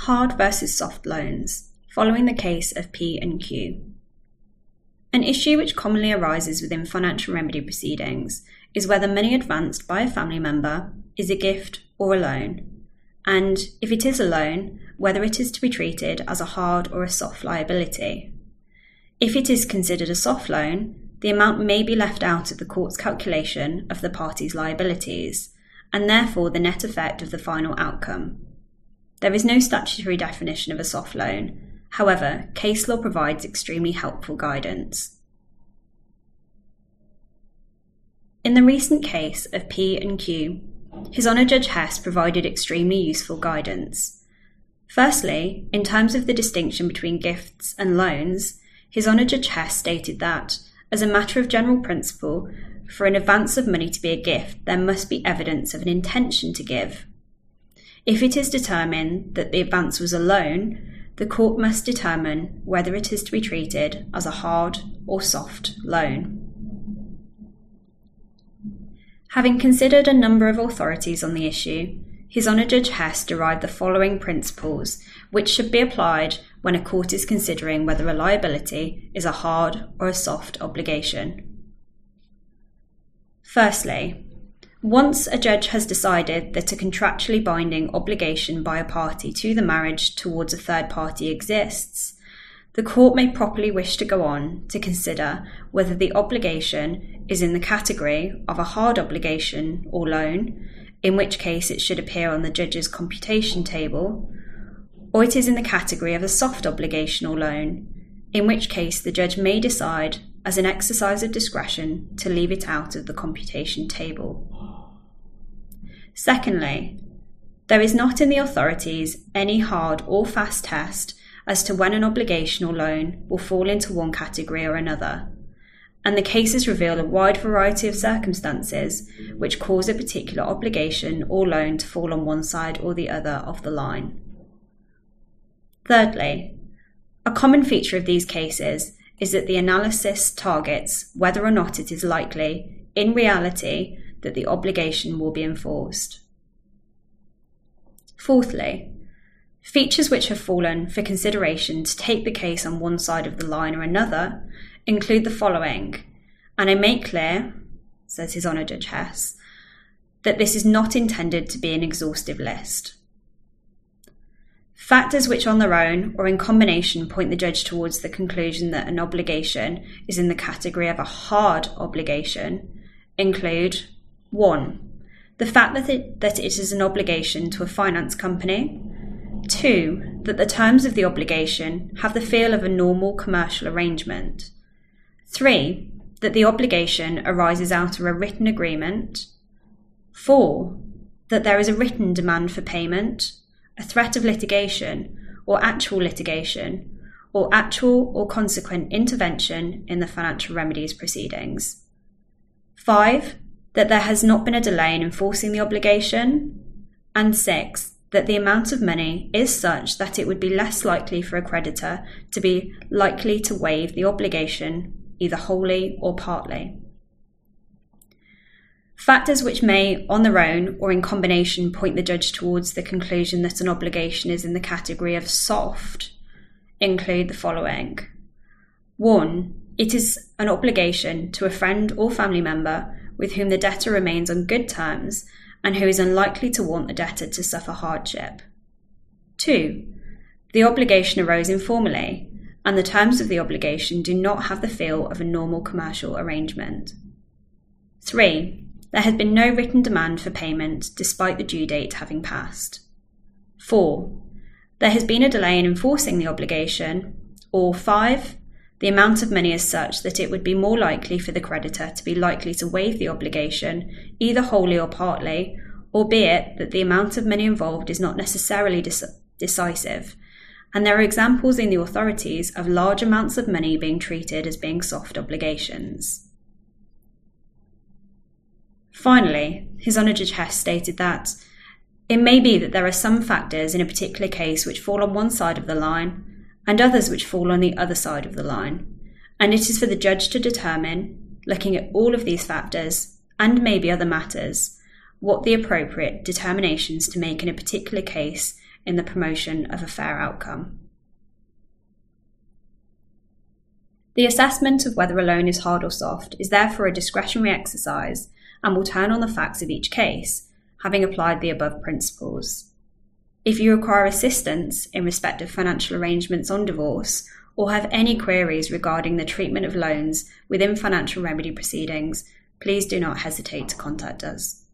Hard versus soft loans, following the case of P and Q. An issue which commonly arises within financial remedy proceedings is whether money advanced by a family member is a gift or a loan, and if it is a loan, whether it is to be treated as a hard or a soft liability. If it is considered a soft loan, the amount may be left out of the court's calculation of the parties' liabilities, and therefore the net effect of the final outcome. There is no statutory definition of a soft loan. However, case law provides extremely helpful guidance. In the recent case of P and Q, His Honour Judge Hess provided extremely useful guidance. Firstly, in terms of the distinction between gifts and loans, His Honour Judge Hess stated that, as a matter of general principle, for an advance of money to be a gift, there must be evidence of an intention to give. If it is determined that the advance was a loan, the court must determine whether it is to be treated as a hard or soft loan. Having considered a number of authorities on the issue, His Honour Judge Hess derived the following principles which should be applied when a court is considering whether a liability is a hard or a soft obligation. Firstly, once a judge has decided that a contractually binding obligation by a party to the marriage towards a third party exists, the court may properly wish to go on to consider whether the obligation is in the category of a hard obligation or loan, in which case it should appear on the judge's computation table, or it is in the category of a soft obligation or loan, in which case the judge may decide, as an exercise of discretion, to leave it out of the computation table. Secondly, there is not in the authorities any hard or fast test as to when an obligation or loan will fall into one category or another, and the cases reveal a wide variety of circumstances which cause a particular obligation or loan to fall on one side or the other of the line. Thirdly, a common feature of these cases is that the analysis targets whether or not it is likely, in reality, that the obligation will be enforced. Fourthly, features which have fallen for consideration to take the case on one side of the line or another include the following, and I make clear, says His Honour Judge Hess, that this is not intended to be an exhaustive list. Factors which on their own or in combination point the judge towards the conclusion that an obligation is in the category of a hard obligation include 1. The fact that it is an obligation to a finance company. 2. That the terms of the obligation have the feel of a normal commercial arrangement. 3. That the obligation arises out of a written agreement. 4. That there is a written demand for payment, a threat of litigation, or actual litigation, or actual or consequent intervention in the financial remedies proceedings. 5. That there has not been a delay in enforcing the obligation. And 6. That the amount of money is such that it would be less likely for a creditor to be likely to waive the obligation, either wholly or partly. Factors which may, on their own or in combination, point the judge towards the conclusion that an obligation is in the category of soft include the following. 1. It is an obligation to a friend or family member with whom the debtor remains on good terms and who is unlikely to want the debtor to suffer hardship. 2. The obligation arose informally, and the terms of the obligation do not have the feel of a normal commercial arrangement. 3. There has been no written demand for payment despite the due date having passed. 4. There has been a delay in enforcing the obligation. Or 5. The amount of money is such that it would be more likely for the creditor to be likely to waive the obligation, either wholly or partly, albeit that the amount of money involved is not necessarily decisive, and there are examples in the authorities of large amounts of money being treated as being soft obligations. Finally, His Honour Judge Hess stated that it may be that there are some factors in a particular case which fall on one side of the line and others which fall on the other side of the line, and it is for the judge to determine, looking at all of these factors and maybe other matters, what the appropriate determinations to make in a particular case in the promotion of a fair outcome. The assessment of whether a loan is hard or soft is therefore a discretionary exercise and will turn on the facts of each case, having applied the above principles. If you require assistance in respect of financial arrangements on divorce, or have any queries regarding the treatment of loans within financial remedy proceedings, please do not hesitate to contact us.